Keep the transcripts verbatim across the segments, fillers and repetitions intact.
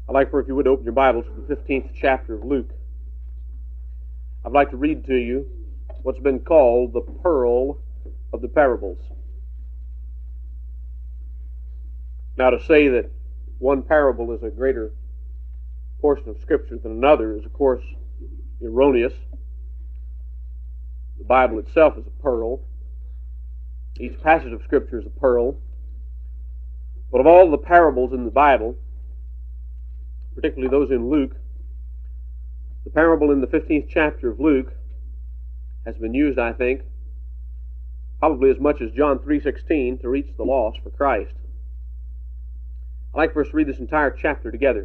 I'd like for if you would open your Bibles to the fifteenth chapter of Luke. I'd like to read to you what's been called the pearl of the parables. Now, to say that one parable is a greater portion of Scripture than another is, of course, erroneous. The Bible itself is a pearl. Each passage of Scripture is a pearl. But of all the parables in the Bible, particularly those in Luke, the parable in the fifteenth chapter of Luke has been used, I think, probably as much as John three sixteen to reach the lost for Christ. I'd like for us to read this entire chapter together.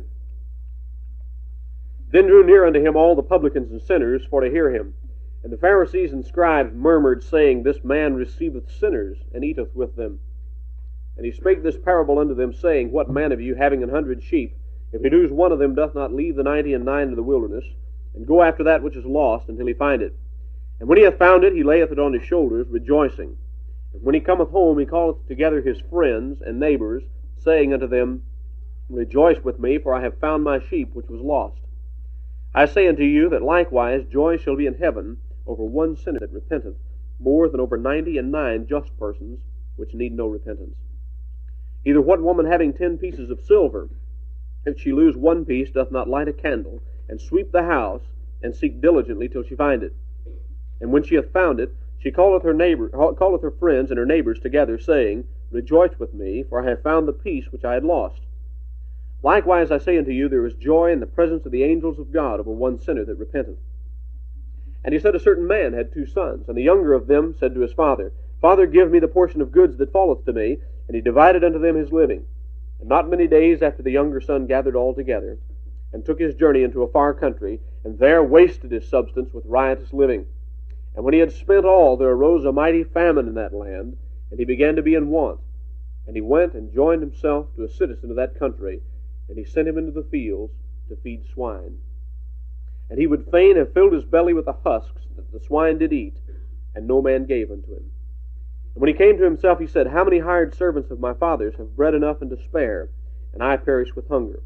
Then drew near unto him all the publicans and sinners for to hear him. And the Pharisees and scribes murmured, saying, This man receiveth sinners, and eateth with them. And he spake this parable unto them, saying, What man of you, having an hundred sheep, if he lose one of them, doth not leave the ninety and nine in the wilderness, and go after that which is lost until he find it? And when he hath found it, he layeth it on his shoulders, rejoicing. And when he cometh home, he calleth together his friends and neighbors, saying unto them, Rejoice with me, for I have found my sheep which was lost. I say unto you that likewise joy shall be in heaven over one sinner that repenteth, more than over ninety and nine just persons which need no repentance. Either what woman having ten pieces of silver, if she lose one piece, doth not light a candle, and sweep the house, and seek diligently till she find it? And when she hath found it, she calleth her neighbor, calleth her friends and her neighbors together, saying, Rejoice with me, for I have found the piece which I had lost. Likewise I say unto you, there is joy in the presence of the angels of God over one sinner that repenteth. And he said, A certain man had two sons, and the younger of them said to his father, Father, give me the portion of goods that falleth to me. And he divided unto them his living. And not many days after the younger son gathered all together, and took his journey into a far country, and there wasted his substance with riotous living. And when he had spent all, there arose a mighty famine in that land, and he began to be in want. And he went and joined himself to a citizen of that country, and he sent him into the fields to feed swine. And he would fain have filled his belly with the husks that the swine did eat, and no man gave unto him. And when he came to himself, he said, How many hired servants of my father's have bread enough and to spare, and I perish with hunger?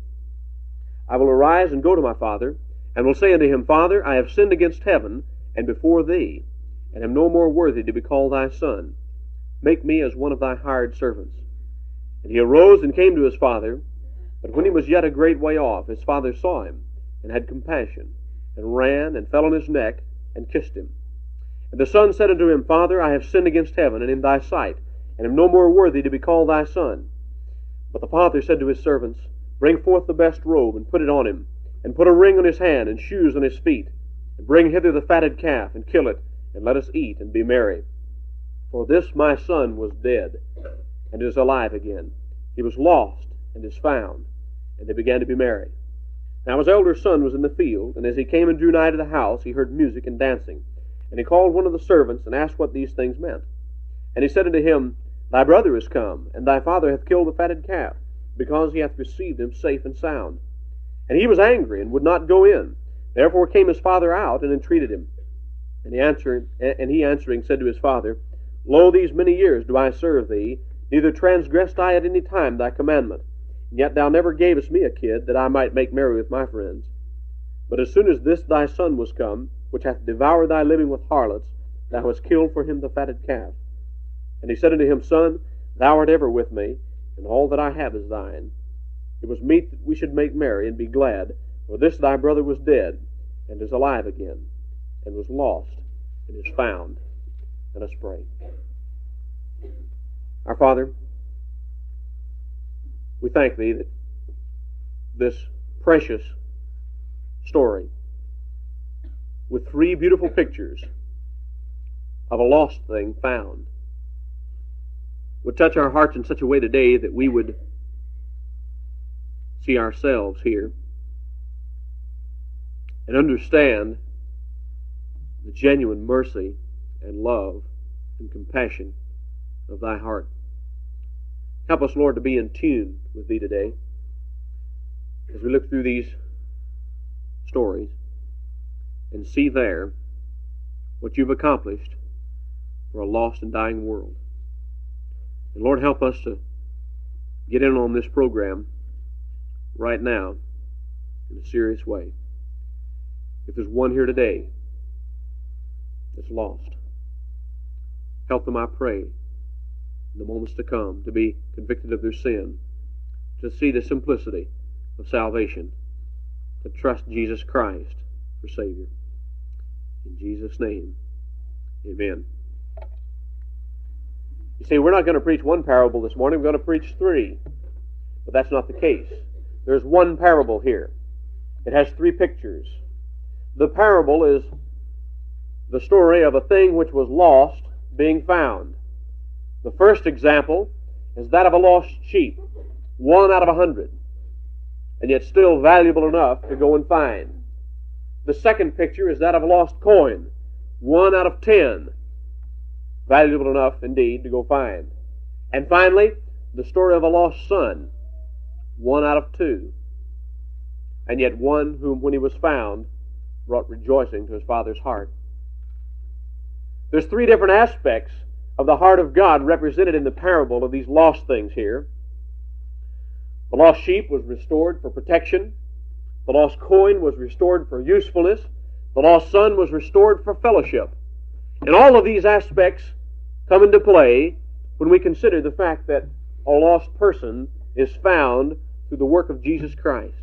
I will arise and go to my father, and will say unto him, Father, I have sinned against heaven, and before thee, and am no more worthy to be called thy son. Make me as one of thy hired servants. And he arose and came to his father. But when he was yet a great way off, his father saw him, and had compassion, and ran, and fell on his neck, and kissed him. And the son said unto him, Father, I have sinned against heaven, and in thy sight, and am no more worthy to be called thy son. But the father said to his servants, Bring forth the best robe, and put it on him, and put a ring on his hand, and shoes on his feet, and bring hither the fatted calf, and kill it, and let us eat, and be merry. For this my son was dead, and is alive again. He was lost, and is found. And they began to be merry. Now his elder son was in the field, and as he came and drew nigh to the house, he heard music and dancing. And he called one of the servants, and asked what these things meant. And he said unto him, Thy brother is come, and thy father hath killed the fatted calf, because he hath received him safe and sound. And he was angry, and would not go in. Therefore came his father out, and entreated him. And he answering, and he answering said to his father, Lo, these many years do I serve thee, neither transgressed I at any time thy commandment. And yet thou never gavest me a kid, that I might make merry with my friends. But as soon as this thy son was come, which hath devoured thy living with harlots, thou hast killed for him the fatted calf. And he said unto him, Son, thou art ever with me, and all that I have is thine. It was meet that we should make merry and be glad, for this thy brother was dead, and is alive again, and was lost, and is found. Let us pray. Our Father, we thank thee that this precious story, with three beautiful pictures of a lost thing found, would touch our hearts in such a way today that we would see ourselves here and understand the genuine mercy and love and compassion of thy heart. Help us, Lord, to be in tune with thee today as we look through these stories and see there what you've accomplished for a lost and dying world. And Lord, help us to get in on this program right now in a serious way. If there's one here today that's lost, help them, I pray, in the moments to come, to be convicted of their sin, to see the simplicity of salvation, to trust Jesus Christ for Savior. In Jesus' name, amen. You see, we're not going to preach one parable this morning, we're going to preach three. But that's not the case. There's one parable here. It has three pictures. The parable is the story of a thing which was lost being found. The first example is that of a lost sheep, one out of a hundred, and yet still valuable enough to go and find. The second picture is that of a lost coin, one out of ten, valuable enough indeed to go find. And finally, the story of a lost son, one out of two, and yet one whom, when he was found, brought rejoicing to his father's heart. There's three different aspects of the heart of God represented in the parable of these lost things here. The lost sheep was restored for protection. The lost coin was restored for usefulness. The lost son was restored for fellowship. And all of these aspects come into play when we consider the fact that a lost person is found through the work of Jesus Christ.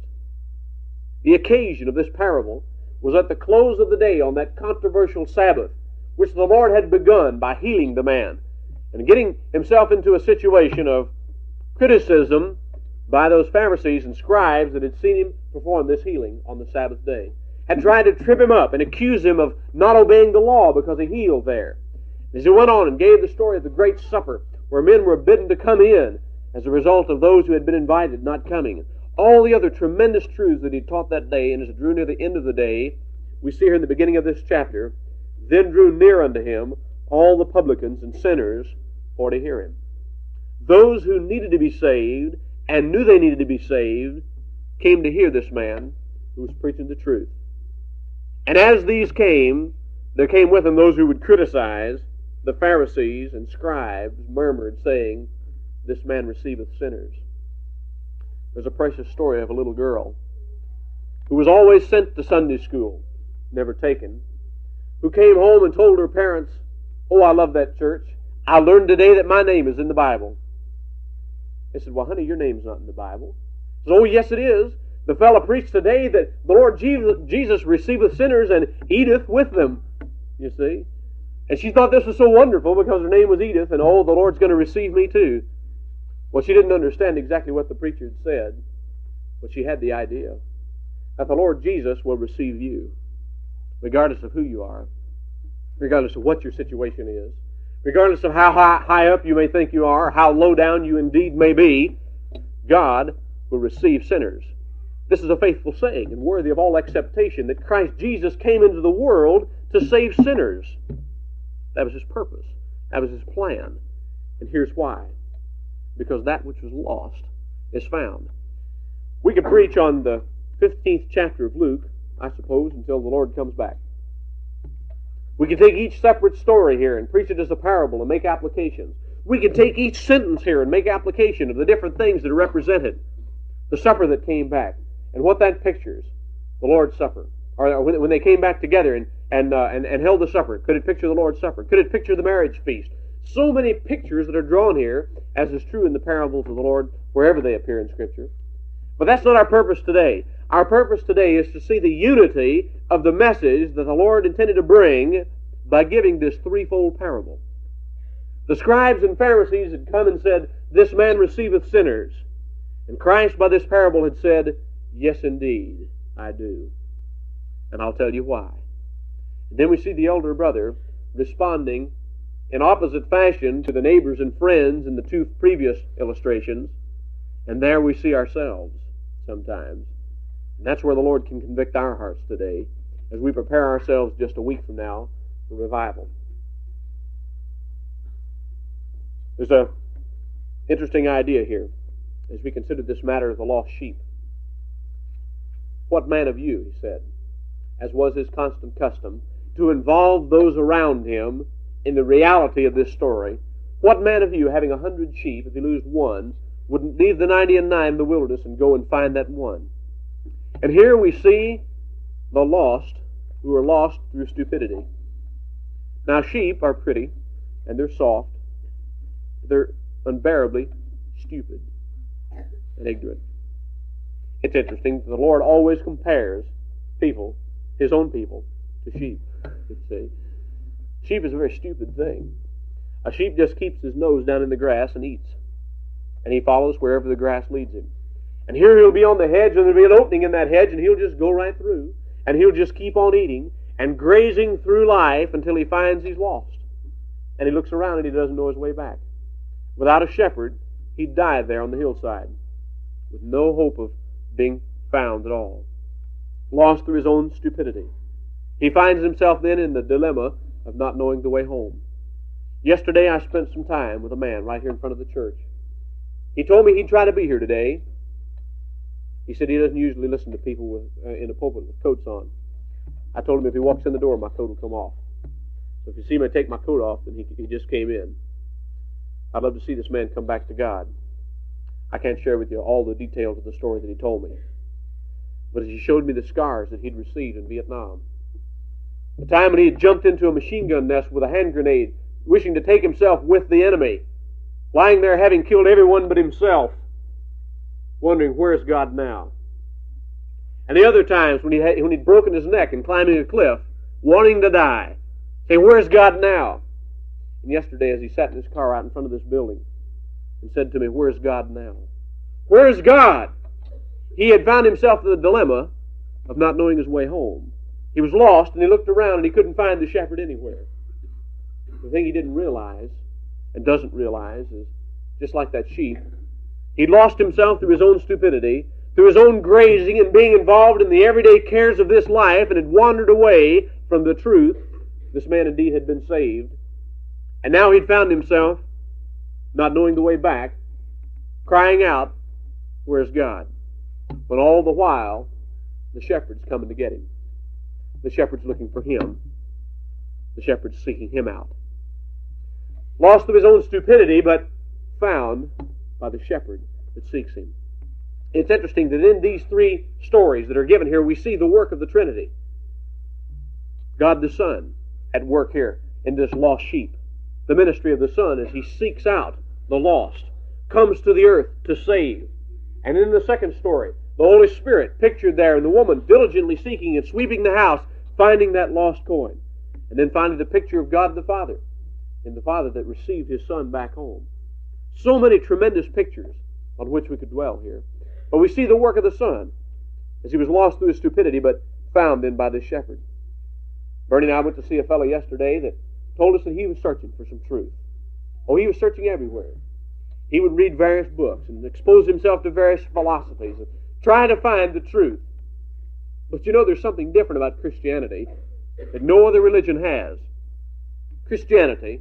The occasion of this parable was at the close of the day on that controversial Sabbath, which the Lord had begun by healing the man and getting himself into a situation of criticism by those Pharisees and scribes that had seen him perform this healing on the Sabbath day, had tried to trip him up and accuse him of not obeying the law because he healed there. As he went on and gave the story of the great supper where men were bidden to come in as a result of those who had been invited not coming, all the other tremendous truths that he taught that day, and as it drew near the end of the day, we see here in the beginning of this chapter, then drew near unto him all the publicans and sinners for to hear him. Those who needed to be saved and knew they needed to be saved came to hear this man who was preaching the truth. And as these came, there came with him those who would criticize. The Pharisees and scribes murmured, saying, "This man receiveth sinners." There's a precious story of a little girl who was always sent to Sunday school, never taken, who came home and told her parents, "Oh, I love that church. I learned today that my name is in the Bible." They said, "Well, honey, your name's not in the Bible." She said, "Oh, yes, it is. The fellow preached today that the Lord Jesus receiveth sinners and eateth with them." You see? And she thought this was so wonderful because her name was Edith, and oh, the Lord's going to receive me too. Well, she didn't understand exactly what the preacher had said, but she had the idea that the Lord Jesus will receive you, regardless of who you are, regardless of what your situation is, regardless of how high, high up you may think you are, how low down you indeed may be. God will receive sinners. This is a faithful saying and worthy of all acceptation, that Christ Jesus came into the world to save sinners. That was His purpose. That was His plan. And here's why. Because that which was lost is found. We could preach on the fifteenth chapter of Luke, I suppose, until the Lord comes back. We could take each separate story here and preach it as a parable and make applications. We could take each sentence here and make application of the different things that are represented. The supper that came back and what that pictures. The Lord's Supper. Or when they came back together and, and, uh, and, and held the supper. Could it picture the Lord's Supper? Could it picture the marriage feast? So many pictures that are drawn here, as is true in the parables of the Lord, wherever they appear in Scripture. But that's not our purpose today. Our purpose today is to see the unity of the message that the Lord intended to bring by giving this threefold parable. The scribes and Pharisees had come and said, "This man receiveth sinners." And Christ by this parable had said, "Yes, indeed, I do. And I'll tell you why." And then we see the elder brother responding in opposite fashion to the neighbors and friends in the two previous illustrations. And there we see ourselves sometimes. And that's where the Lord can convict our hearts today as we prepare ourselves just a week from now for revival. There's an interesting idea here as we consider this matter of the lost sheep. "What man of you," he said, as was his constant custom, to involve those around him in the reality of this story, "what man of you, having a hundred sheep, if he lose one, wouldn't leave the ninety and nine in the wilderness and go and find that one? And here we see the lost who are lost through stupidity. Now sheep are pretty, and they're soft. They're unbearably stupid and ignorant. It's interesting, the Lord always compares people, His own people, to sheep. You'd say. Sheep is a very stupid thing. A sheep just keeps his nose down in the grass and eats. And he follows wherever the grass leads him. And here he'll be on the hedge, and there'll be an opening in that hedge, and he'll just go right through. And he'll just keep on eating and grazing through life until he finds he's lost. And he looks around and he doesn't know his way back. Without a shepherd, he'd die there on the hillside with no hope of being found at all. Lost through his own stupidity. He finds himself then in the dilemma of not knowing the way home. Yesterday I spent some time with a man right here in front of the church. He told me he'd try to be here today. He said he doesn't usually listen to people with, uh, in a pulpit with coats on. I told him if he walks in the door, my coat will come off. So if you see me take my coat off, then he, he just came in. I'd love to see this man come back to God. I can't share with you all the details of the story that he told me. But he showed me the scars that he'd received in Vietnam. The time when he had jumped into a machine gun nest with a hand grenade, wishing to take himself with the enemy, lying there having killed everyone but himself, wondering, where's God now? And the other times when, he had, when he'd broken his neck and climbing a cliff, wanting to die, saying, where's God now? And yesterday as he sat in his car out in front of this building and said to me, where's God now? Where's God? He had found himself in the dilemma of not knowing his way home. He was lost, and he looked around and he couldn't find the shepherd anywhere. The thing he didn't realize and doesn't realize is, just like that sheep, he'd lost himself through his own stupidity, through his own grazing and being involved in the everyday cares of this life, and had wandered away from the truth. This man indeed had been saved. And now he'd found himself, not knowing the way back, crying out, where's God? When all the while, the shepherd's coming to get him. The shepherd's looking for him. The shepherd's seeking him out. Lost through his own stupidity, but found by the shepherd that seeks him. It's interesting that in these three stories that are given here, we see the work of the Trinity. God the Son at work here in this lost sheep. The ministry of the Son as He seeks out the lost, comes to the earth to save. And in the second story, the Holy Spirit pictured there, and the woman diligently seeking and sweeping the house, finding that lost coin. And then finally the picture of God the Father, and the Father that received His Son back home. So many tremendous pictures on which we could dwell here. But we see the work of the Son, as He was lost through His stupidity, but found then by the shepherd. Bernie and I went to see a fellow yesterday that told us that he was searching for some truth. Oh, he was searching everywhere. He would read various books and expose himself to various philosophies and try to find the truth. But you know, there's something different about Christianity that no other religion has. Christianity,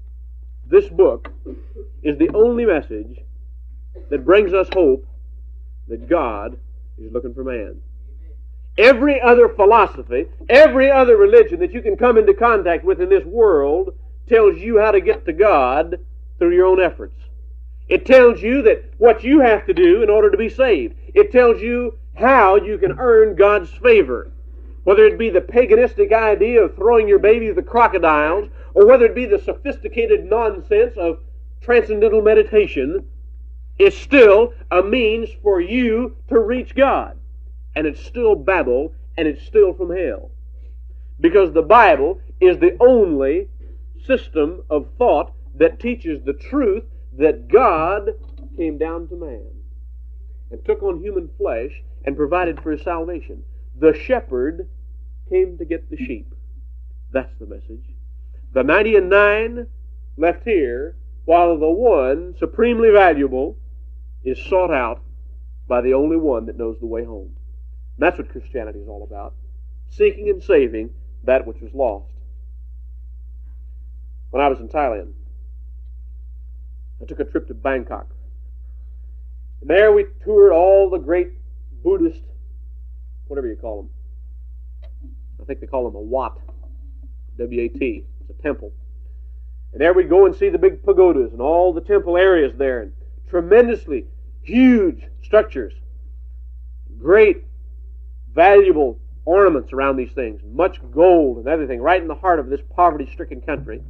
this book, is the only message that brings us hope that God is looking for man. Every other philosophy, every other religion that you can come into contact with in this world tells you how to get to God through your own efforts. It tells you that what you have to do in order to be saved. It tells you how you can earn God's favor. Whether it be the paganistic idea of throwing your baby to the crocodiles, or whether it be the sophisticated nonsense of transcendental meditation, it's still a means for you to reach God. And it's still Babel, and it's still from hell. Because the Bible is the only system of thought that teaches the truth that God came down to man and took on human flesh and provided for his salvation. The shepherd came to get the sheep. That's the message. The ninety and nine left here, while the one, supremely valuable, is sought out by the only one that knows the way home. And that's what Christianity is all about. Seeking and saving that which was lost. When I was in Thailand, I took a trip to Bangkok. And there we toured all the great Buddhist, whatever you call them. I think they call them a Wat. W A T. It's a temple. And there we'd go and see the big pagodas and all the temple areas there. And tremendously huge structures. Great valuable ornaments around these things, much gold and everything, right in the heart of this poverty-stricken country.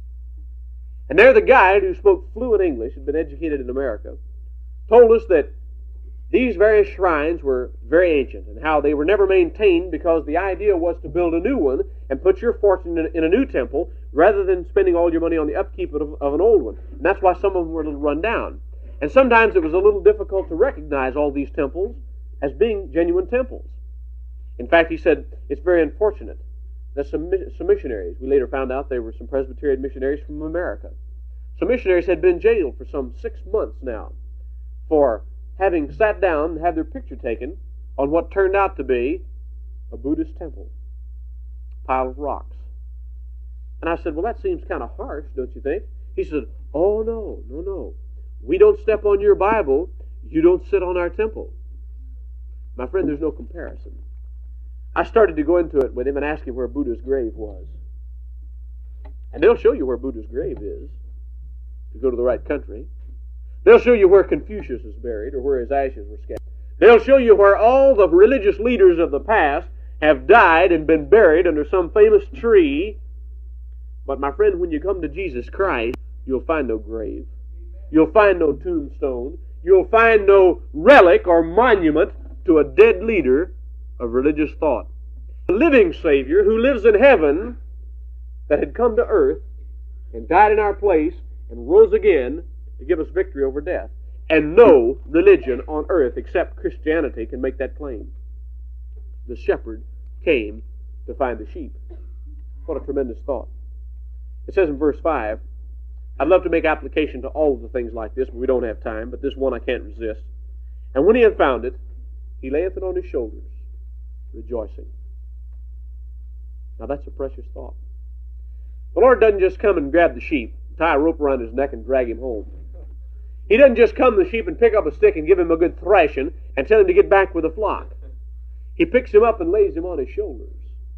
And there the guide, who spoke fluent English, had been educated in America, told us that these various shrines were very ancient and how they were never maintained because the idea was to build a new one and put your fortune in a, in a new temple rather than spending all your money on the upkeep of, of an old one. And that's why some of them were a little run down. And sometimes it was a little difficult to recognize all these temples as being genuine temples. In fact, he said it's very unfortunate that some, some missionaries, we later found out they were some Presbyterian missionaries from America. Some missionaries had been jailed for some six months now for having sat down and had their picture taken on what turned out to be a Buddhist temple, a pile of rocks. And I said, well, that seems kind of harsh, don't you think? He said, oh, no, no, no. We don't step on your Bible. You don't sit on our temple. My friend, there's no comparison. I started to go into it with him and ask him where Buddha's grave was. And they'll show you where Buddha's grave is if you go to the right country. They'll show you where Confucius is buried or where his ashes were scattered. They'll show you where all the religious leaders of the past have died and been buried under some famous tree. But my friend, when you come to Jesus Christ, you'll find no grave. You'll find no tombstone. You'll find no relic or monument to a dead leader of religious thought. A living Savior who lives in heaven that had come to earth and died in our place and rose again to give us victory over death. And no religion on earth except Christianity can make that claim. The shepherd came to find the sheep. What a tremendous thought. It says in verse five, I'd love to make application to all of the things like this, but we don't have time, but this one I can't resist. And when he had found it, he layeth it on his shoulders, rejoicing. Now that's a precious thought. The Lord doesn't just come and grab the sheep, tie a rope around his neck and drag him home. He doesn't just come to the sheep and pick up a stick and give him a good thrashing and tell him to get back with the flock. He picks him up and lays him on his shoulders.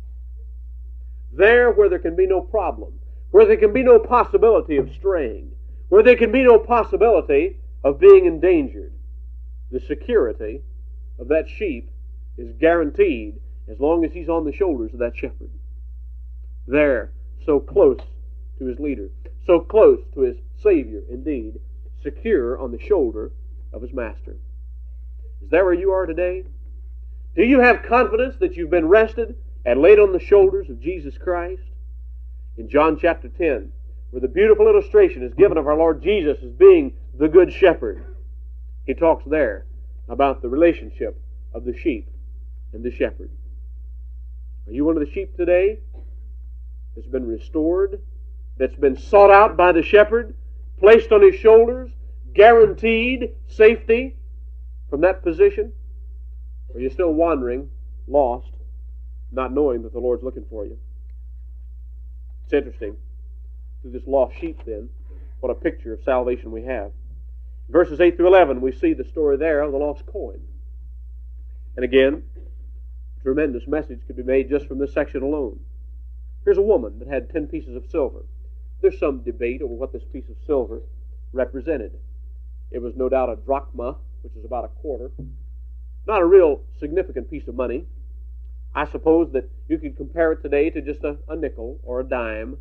There where there can be no problem, where there can be no possibility of straying, where there can be no possibility of being endangered, the security of that sheep is guaranteed as long as he's on the shoulders of that shepherd. There, so close to his leader, so close to his Savior, indeed, secure on the shoulder of his master. Is that where you are today? Do you have confidence that you've been rested and laid on the shoulders of Jesus Christ? In John chapter ten, where the beautiful illustration is given of our Lord Jesus as being the good shepherd, he talks there about the relationship of the sheep and the shepherd. Are you one of the sheep today that's been restored, that's been sought out by the shepherd, placed on his shoulders, guaranteed safety from that position? Or are you still wandering, lost, not knowing that the Lord's looking for you? It's interesting. Through this lost sheep, then, what a picture of salvation we have. Verses eight through eleven, we see the story there of the lost coin. And again, a tremendous message could be made just from this section alone. Here's a woman that had ten pieces of silver. There's some debate over what this piece of silver represented. It was no doubt a drachma, which is about a quarter. Not a real significant piece of money. I suppose that you could compare it today to just a, a nickel or a dime.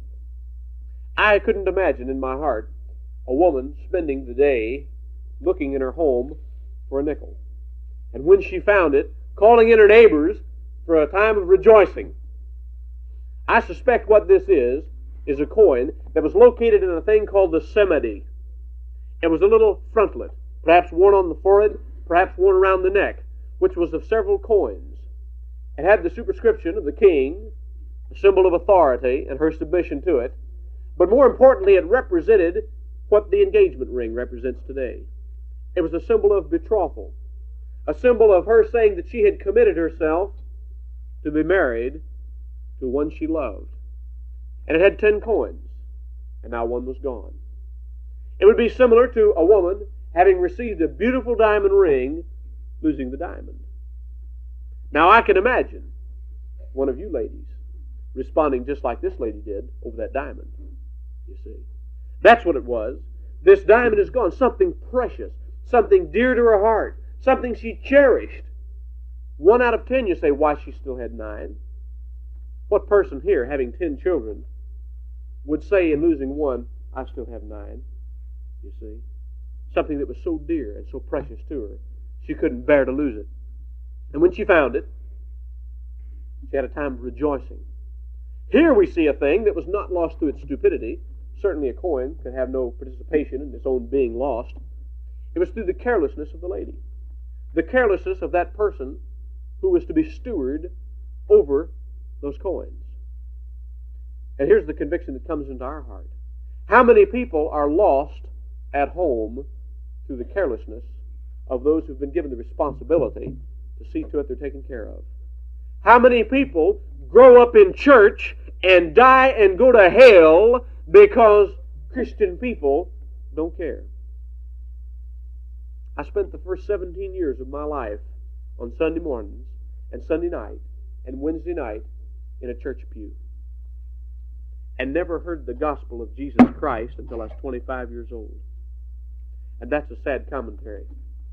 I couldn't imagine in my heart a woman spending the day looking in her home for a nickel. And when she found it, calling in her neighbors for a time of rejoicing. I suspect what this is, is a coin that was located in a thing called the semedi. It was a little frontlet, perhaps worn on the forehead, perhaps worn around the neck, which was of several coins. It had the superscription of the king, a symbol of authority and her submission to it. But more importantly, it represented what the engagement ring represents today. It was a symbol of betrothal, a symbol of her saying that she had committed herself to be married to one she loved. And it had ten coins, and now one was gone. It would be similar to a woman having received a beautiful diamond ring, losing the diamond. Now I can imagine one of you ladies responding just like this lady did over that diamond. You see, that's what it was. This diamond is gone. Something precious, something dear to her heart, something she cherished One out of ten, you say, why, she still had nine. What person here, having ten children, would say in losing one, I still have nine? You see? Something that was so dear and so precious to her, she couldn't bear to lose it. And when she found it, she had a time of rejoicing. Here we see a thing that was not lost through its stupidity. Certainly a coin can have no participation in its own being lost. It was through the carelessness of the lady. The carelessness of that person who was to be steward over those coins. And here's the conviction that comes into our heart. How many people are lost at home through the carelessness of those who've been given the responsibility to see to it they're taken care of? How many people grow up in church and die and go to hell because Christian people don't care? I spent the first seventeen years of my life on Sunday mornings and Sunday night and Wednesday night in a church pew, and never heard the gospel of Jesus Christ until I was twenty-five years old. And that's a sad commentary.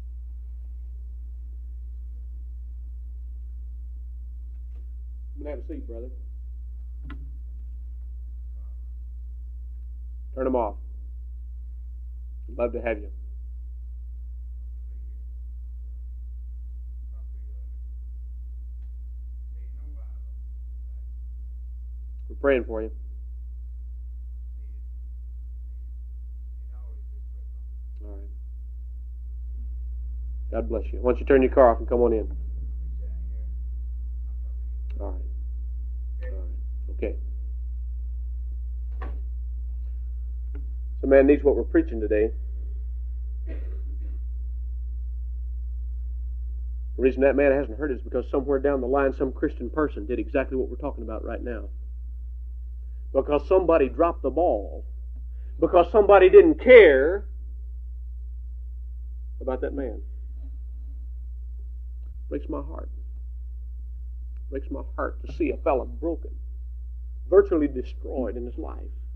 I'm going to have a seat, brother. Turn them off. I'd love to have you. We're praying for you. All right. God bless you. Why don't you turn your car off and come on in? All right. All right. Okay. So man needs what we're preaching today. The reason that man hasn't heard it is because somewhere down the line some Christian person did exactly what we're talking about right now. Because somebody dropped the ball. Because somebody didn't care about that man. Breaks my heart. Breaks my heart to see a fellow broken, virtually destroyed in his life.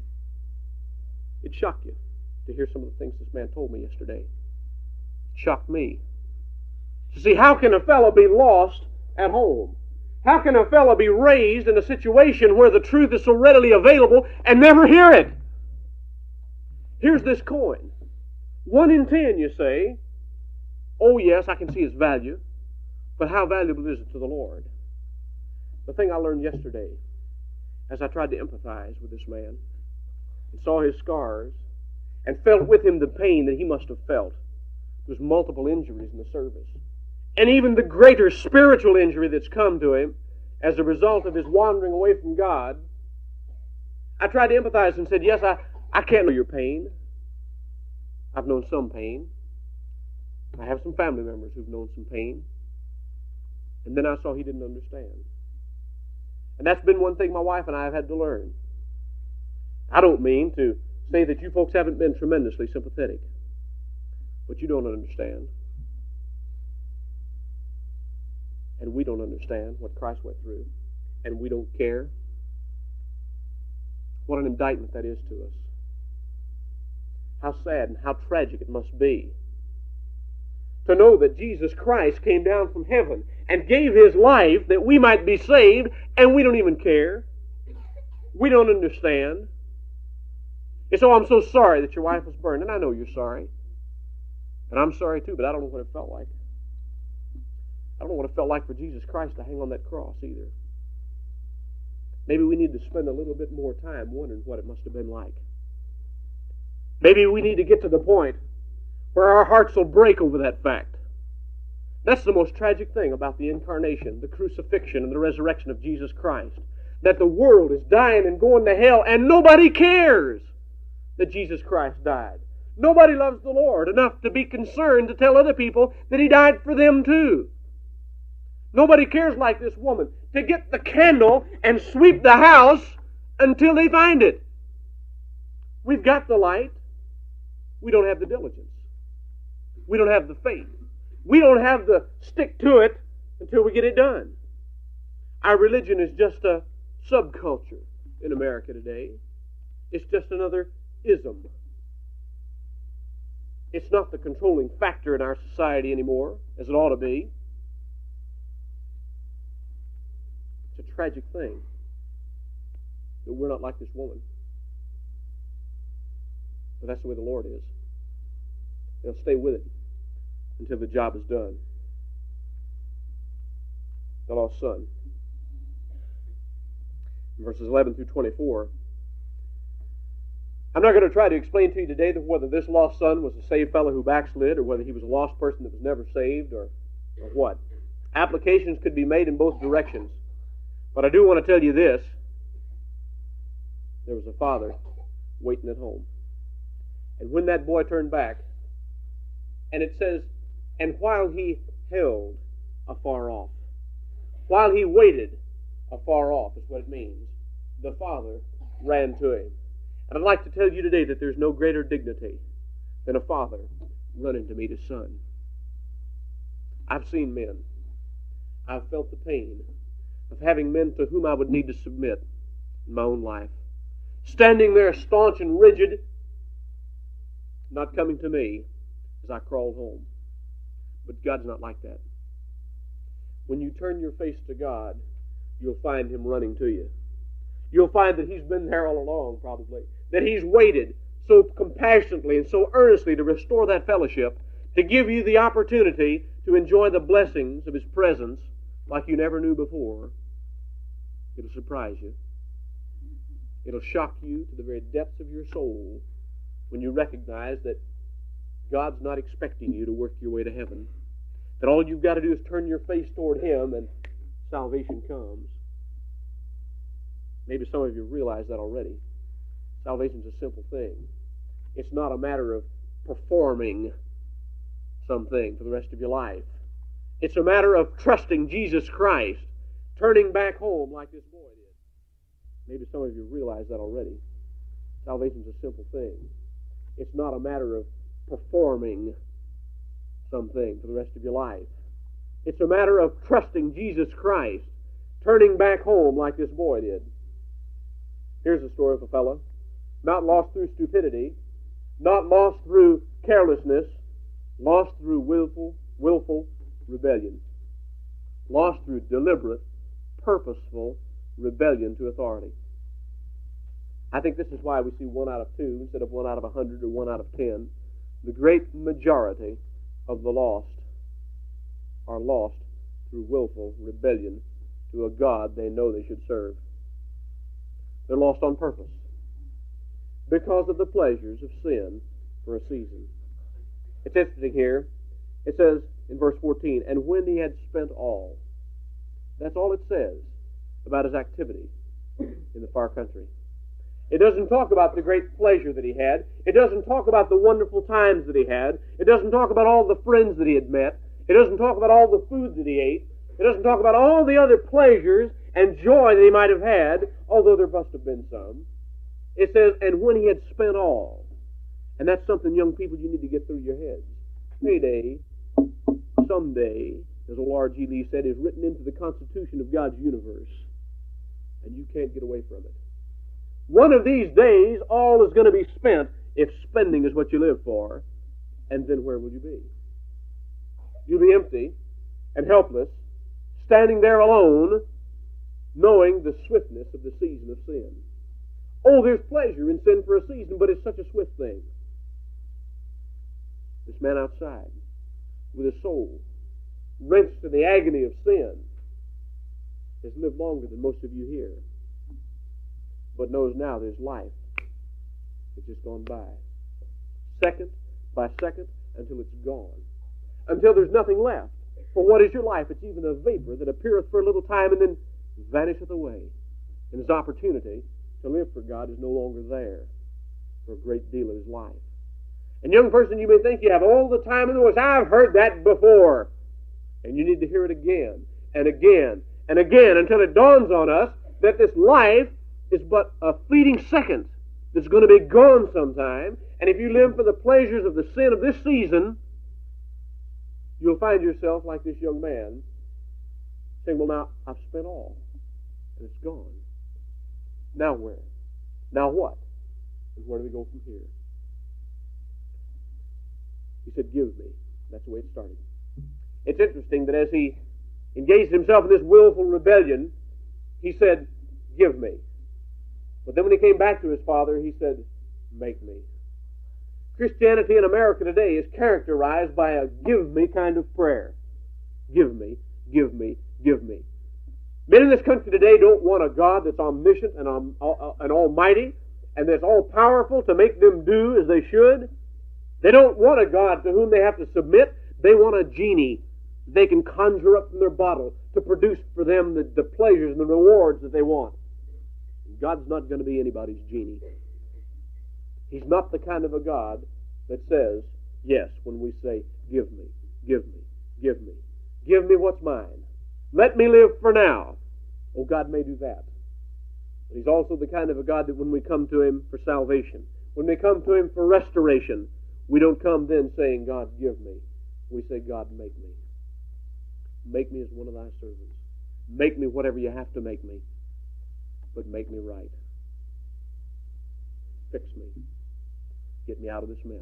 It shocked you to hear some of the things this man told me yesterday. It shocked me. To see, how can a fellow be lost at home? How can a fellow be raised in a situation where the truth is so readily available and never hear it? Here's this coin. One in ten, you say. Oh yes, I can see its value. But how valuable is it to the Lord? The thing I learned yesterday, as I tried to empathize with this man, and saw his scars, and felt with him the pain that he must have felt. There's multiple injuries in the service. And even the greater spiritual injury that's come to him as a result of his wandering away from God. I tried to empathize and said, yes, I, I can't know your pain. I've known some pain. I have some family members who've known some pain. And then I saw he didn't understand. And that's been one thing my wife and I have had to learn. I don't mean to say that you folks haven't been tremendously sympathetic, but you don't understand. And we don't understand what Christ went through, and we don't care. What an indictment that is to us. How sad and how tragic it must be to know that Jesus Christ came down from heaven and gave His life that we might be saved, and we don't even care. We don't understand. And so I'm so sorry that your wife was burned, and I know you're sorry. And I'm sorry too, but I don't know what it felt like. I don't know what it felt like for Jesus Christ to hang on that cross either. Maybe we need to spend a little bit more time wondering what it must have been like. Maybe we need to get to the point where our hearts will break over that fact. That's the most tragic thing about the incarnation, the crucifixion, and the resurrection of Jesus Christ. That the world is dying and going to hell, and nobody cares that Jesus Christ died. Nobody loves the Lord enough to be concerned to tell other people that He died for them too. Nobody cares like this woman to get the candle and sweep the house until they find it. We've got the light. We don't have the diligence. We don't have the faith. We don't have the stick to it until we get it done. Our religion is just a subculture in America today. It's just another ism. It's not the controlling factor in our society anymore, as it ought to be. It's a tragic thing that we're not like this woman. But that's the way the Lord is. He'll stay with it until the job is done. The lost son. In verses eleven through twenty-four. I'm not going to try to explain to you today that whether this lost son was a saved fellow who backslid, or whether he was a lost person that was never saved, or, or what. Applications could be made in both directions. But I do want to tell you this. There was a father waiting at home. And when that boy turned back, and it says, and while he held afar off, while he waited afar off is what it means, the father ran to him. And I'd like to tell you today that there's no greater dignity than a father running to meet his son. I've seen men. I've felt the pain of having men to whom I would need to submit in my own life, standing there staunch and rigid, not coming to me as I crawled home. But God's not like that. When you turn your face to God, you'll find Him running to you. You'll find that He's been there all along, probably. That He's waited so compassionately and so earnestly to restore that fellowship, to give you the opportunity to enjoy the blessings of His presence like you never knew before. It'll surprise you. It'll shock you to the very depths of your soul when you recognize that God's not expecting you to work your way to heaven. That all you've got to do is turn your face toward Him and salvation comes. Maybe some of you realize that already. Salvation's a simple thing. It's not a matter of performing something for the rest of your life. It's a matter of trusting Jesus Christ, turning back home like this boy did. Maybe some of you realize that already. Salvation's a simple thing. It's not a matter of performing something for the rest of your life. It's a matter of trusting Jesus Christ, turning back home like this boy did. Here's a story of a fellow, not lost through stupidity, not lost through carelessness, lost through willful, willful rebellion, lost through deliberate, purposeful rebellion to authority. I think this is why we see one out of two instead of one out of a hundred or one out of ten. The great majority of the lost are lost through willful rebellion to a God they know they should serve. They're lost on purpose because of the pleasures of sin for a season. It's interesting here. It says in verse fourteen, and when he had spent all. That's all it says about his activity in the far country. It doesn't talk about the great pleasure that he had. It doesn't talk about the wonderful times that he had. It doesn't talk about all the friends that he had met. It doesn't talk about all the food that he ate. It doesn't talk about all the other pleasures and joy that he might have had, although there must have been some. It says, and when he had spent all. And that's something, young people, you need to get through your heads. Payday, someday, as old R G Lee said, is written into the constitution of God's universe. And you can't get away from it. One of these days, all is going to be spent if spending is what you live for. And then where will you be? You'll be empty and helpless, standing there alone, knowing the swiftness of the season of sin. Oh, there's pleasure in sin for a season, but it's such a swift thing. This man outside, with his soul wrenched in the agony of sin, has lived longer than most of you here, but knows now there's life. It's just gone by. Second by second until it's gone. Until there's nothing left. For what is your life? It's even a vapor that appeareth for a little time and then vanisheth away. And his opportunity to live for God is no longer there for a great deal of his life. And young person, you may think you have all the time in the world. I've heard that before. And you need to hear it again and again and again until it dawns on us that this life is but a fleeting second that's going to be gone sometime. And if you live for the pleasures of the sin of this season, you'll find yourself like this young man saying, well, now, I've spent all, and it's gone. Now where? Now what? And where do we go from here? He said, give me. That's the way it started. It's interesting that as he engaged himself in this willful rebellion, he said, give me. But then when he came back to his Father, he said, make me. Christianity in America today is characterized by a give me kind of prayer. Give me, give me, give me. Men in this country today don't want a God that's omniscient and, um, uh, and almighty and that's all-powerful to make them do as they should. They don't want a God to whom they have to submit. They want a genie they can conjure up from their bottle to produce for them the, the pleasures and the rewards that they want. God's not going to be anybody's genie. He's not the kind of a God that says, yes, when we say, give me, give me, give me, give me what's mine. Let me live for now. Oh, God may do that. But He's also the kind of a God that when we come to Him for salvation, when we come to Him for restoration, we don't come then saying, God, give me. We say, God, make me. Make me as one of thy servants. Make me whatever you have to make me. But make me right. Fix me. Get me out of this mess.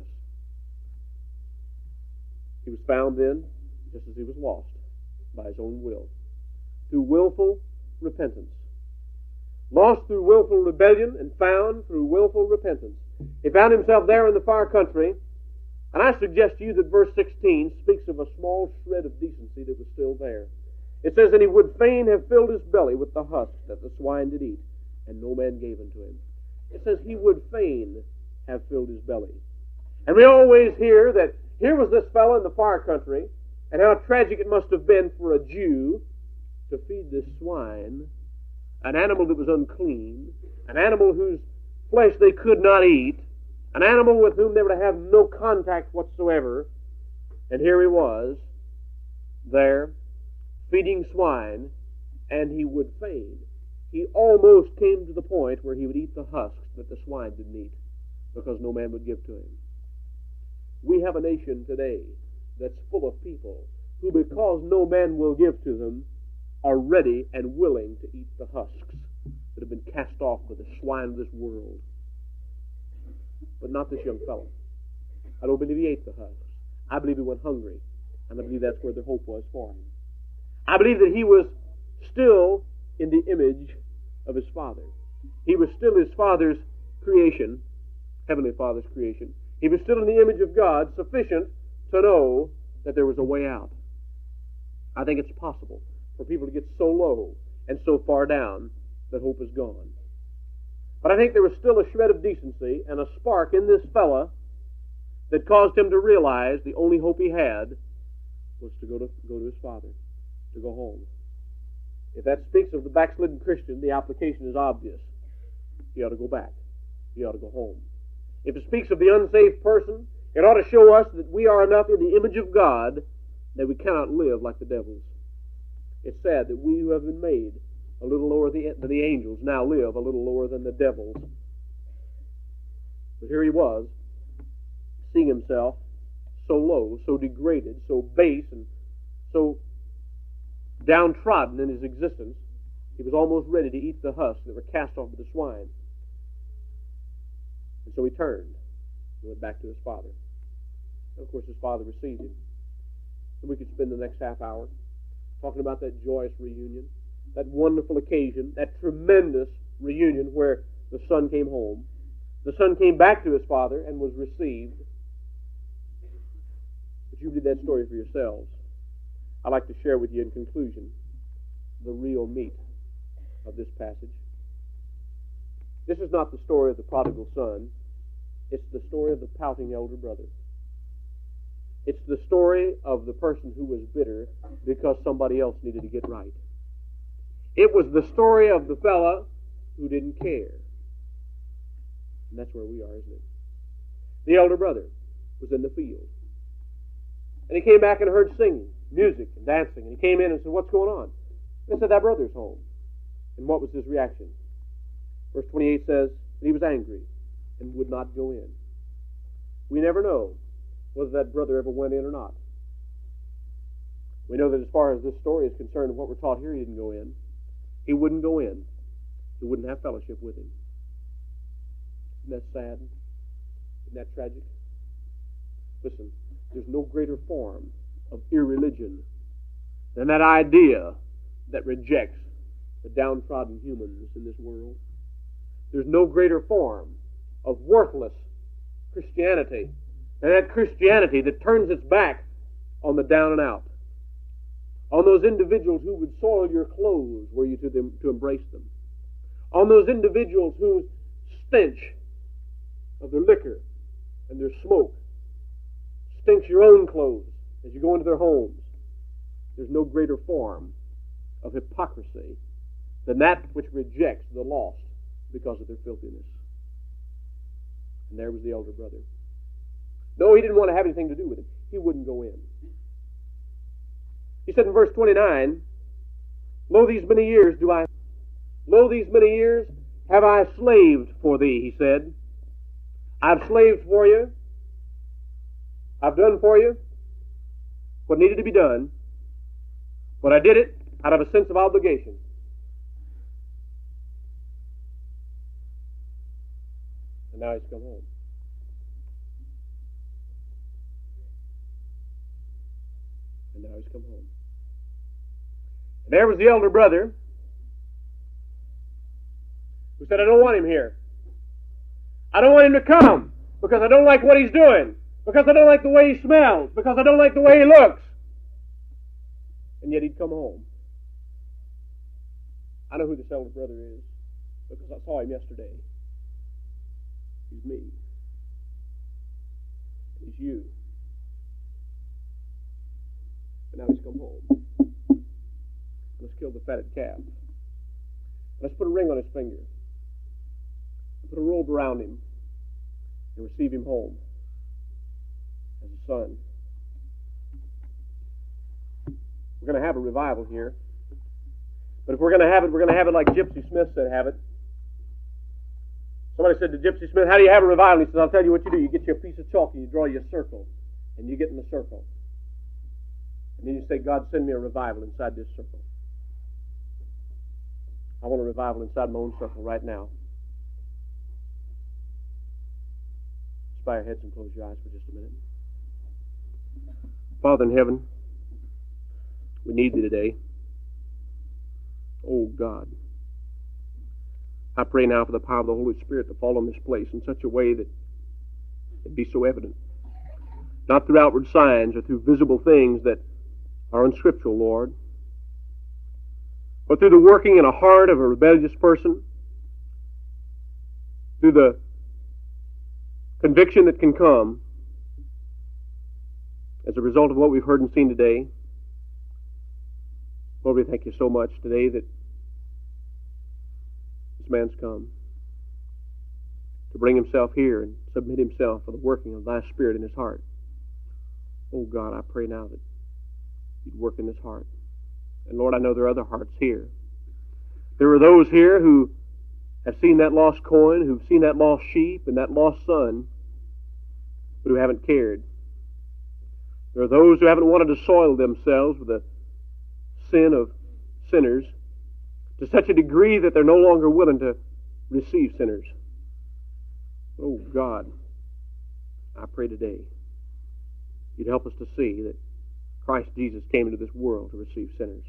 He was found then, just as he was lost, by his own will, through willful repentance. Lost through willful rebellion and found through willful repentance. He found himself there in the far country, and I suggest to you that verse sixteen speaks of a small shred of decency that was still there. It says, and he would fain have filled his belly with the husk that the swine did eat, and no man gave unto him. It says he would fain have filled his belly. And we always hear that here was this fellow in the far country, and how tragic it must have been for a Jew to feed this swine, an animal that was unclean, an animal whose flesh they could not eat, an animal with whom they were to have no contact whatsoever. And here he was, there, feeding swine, and he would fain. He almost came to the point where he would eat the husks that the swine didn't eat, because no man would give to him. We have a nation today that's full of people who, because no man will give to them, are ready and willing to eat the husks that have been cast off by the swine of this world. But not this young fellow. I don't believe he ate the husks. I believe he went hungry, and I believe that's where the hope was for him. I believe that he was still in the image of his Father. He was still his Father's creation, Heavenly Father's creation. He was still in the image of God, sufficient to know that there was a way out. I think it's possible for people to get so low and so far down that hope is gone. But I think there was still a shred of decency and a spark in this fella that caused him to realize the only hope he had was to go to, go to his Father, to go home. If that speaks of the backslidden Christian, the application is obvious. He ought to go back. He ought to go home. If it speaks of the unsaved person, it ought to show us that we are enough in the image of God that we cannot live like the devils. It's sad that we who have been made a little lower than the angels now live a little lower than the devils. But here he was, seeing himself so low, so degraded, so base, and so downtrodden in his existence, he was almost ready to eat the husks that were cast off by the swine. And so he turned and went back to his father. And of course, his father received him. And we could spend the next half hour talking about that joyous reunion, that wonderful occasion, that tremendous reunion where the son came home. The son came back to his father and was received. But you read that story for yourselves. I'd like to share with you in conclusion the real meat of this passage. This is not the story of the prodigal son. It's the story of the pouting elder brother. It's the story of the person who was bitter because somebody else needed to get right. It was the story of the fella who didn't care. And that's where we are, isn't it? The elder brother was in the field. And he came back and heard singing, music, and dancing. And he came in and said, what's going on? They said, that brother's home. And what was his reaction? Verse twenty-eight says, he was angry and would not go in. We never know whether that brother ever went in or not. We know that as far as this story is concerned and what we're taught here, he didn't go in. He wouldn't go in. He wouldn't have fellowship with him. Isn't that sad? Isn't that tragic? Listen, there's no greater form of irreligion than that idea that rejects the downtrodden humans in this world. There's no greater form of worthless Christianity than that Christianity that turns its back on the down and out, on those individuals who would soil your clothes were you to, them, to embrace them, on those individuals whose stench of their liquor and their smoke stinks your own clothes as you go into their homes. There's no greater form of hypocrisy than that which rejects the lost because of their filthiness. And there was the elder brother. No, he didn't want to have anything to do with him. He wouldn't go in. He said in verse twenty-nine, Lo, these many years do I, lo, these many years have I slaved for thee, he said. I've slaved for you. I've done for you what needed to be done, but I did it out of a sense of obligation. And now he's come home. And now he's come home. And there was the elder brother who said, I don't want him here. I don't want him to come because I don't like what he's doing, because I don't like the way he smells, because I don't like the way he looks. And yet he'd come home. I know who this elder brother is because I saw him yesterday. He's me. He's you. And now he's come home. Let's kill the fatted calf. Let's put a ring on his finger. Put a robe around him and receive him home as a son. We're going to have a revival here. But if we're going to have it, we're going to have it like Gypsy Smith said have it. Somebody said to Gypsy Smith, how do you have a revival? He says, I'll tell you what you do. You get you a piece of chalk and you draw you a circle. And you get in the circle. And then you say, God, send me a revival inside this circle. I want a revival inside my own circle right now. Just bow your heads and close your eyes for just a minute. Father in heaven, we need thee today. Oh God, I pray now for the power of the Holy Spirit to fall on this place in such a way that it be so evident. Not through outward signs or through visible things that are unscriptural, Lord, but through the working in a heart of a rebellious person, through the conviction that can come as a result of what we've heard and seen today. Lord, we thank you so much today that this man's come to bring himself here and submit himself for the working of thy Spirit in his heart. Oh God, I pray now that you'd work in his heart. And Lord, I know there are other hearts here. There are those here who have seen that lost coin, who've seen that lost sheep and that lost son, but who haven't cared. There are those who haven't wanted to soil themselves with the sin of sinners to such a degree that they're no longer willing to receive sinners. Oh God, I pray today you'd help us to see that Christ Jesus came into this world to receive sinners.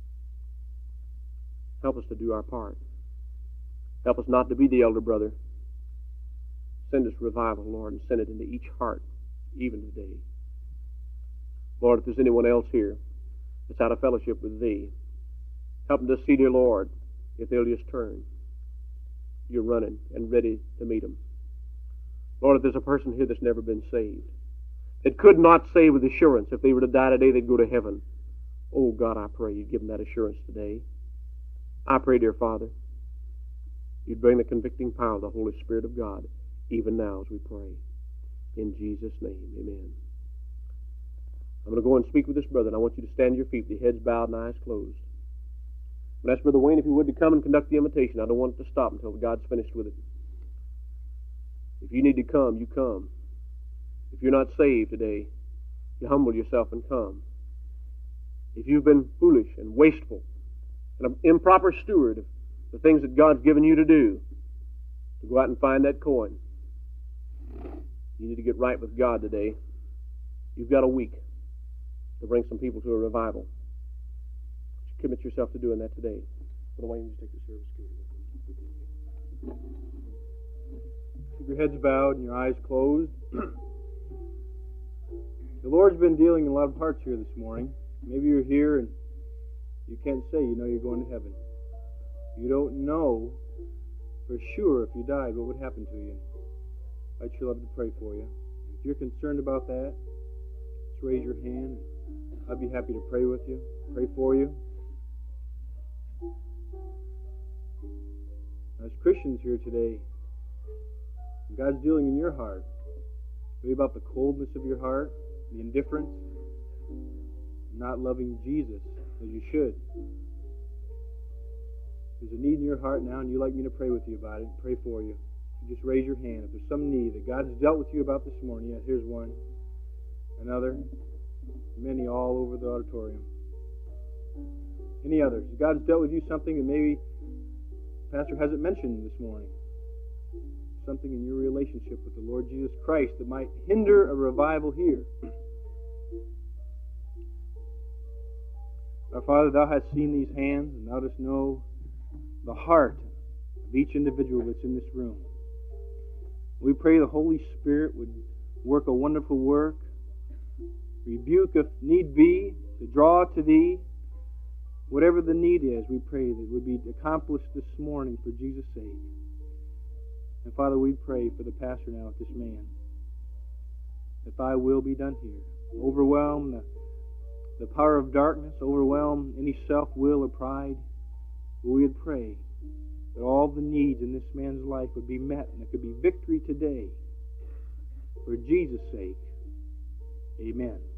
Help us to do our part. Help us not to be the elder brother. Send us revival, Lord, and send it into each heart, even today. Lord, if there's anyone else here that's out of fellowship with Thee, help them to see, dear Lord, if they'll just turn. You're running and ready to meet them. Lord, if there's a person here that's never been saved, that could not say with assurance if they were to die today they'd go to heaven, oh God, I pray you'd give them that assurance today. I pray, dear Father, you'd bring the convicting power of the Holy Spirit of God even now as we pray. In Jesus' name, amen. I'm going to go and speak with this brother, and I want you to stand to your feet with your heads bowed and eyes closed. I'm going to ask Brother Wayne if he would to come and conduct the invitation. I don't want it to stop until God's finished with it. If you need to come, you come. If you're not saved today, you humble yourself and come. If you've been foolish and wasteful and an improper steward of the things that God's given you to do, to go out and find that coin, you need to get right with God today. You've got a week to bring some people to a revival. Commit yourself to doing that today. Brother Wayne, just take the service committee. Keep your heads bowed and your eyes closed. The Lord's been dealing in a lot of hearts here this morning. Maybe you're here and you can't say you know you're going to heaven. You don't know for sure if you died what would happen to you. I'd sure love to pray for you. If you're concerned about that, just raise your hand. I'd be happy to pray with you, pray for you. As Christians here today, God's dealing in your heart. Maybe about the coldness of your heart, the indifference, not loving Jesus as you should. There's a need in your heart now, and you'd like me to pray with you about it, pray for you. You just raise your hand. If there's some need that God's dealt with you about this morning, yes, here's one. Another. Many all over the auditorium. Any others? God's dealt with you something that maybe the pastor hasn't mentioned this morning. Something in your relationship with the Lord Jesus Christ that might hinder a revival here. Our Father, Thou hast seen these hands, and Thou dost know the heart of each individual that's in this room. We pray the Holy Spirit would work a wonderful work, rebuke if need be, to draw to Thee. Whatever the need is, we pray that it would be accomplished this morning for Jesus' sake. And Father, we pray for the pastor now at this man, that Thy will be done here. Overwhelm the, the power of darkness, overwhelm any self-will or pride. But we would pray that all the needs in this man's life would be met, and there could be victory today. For Jesus' sake, amen.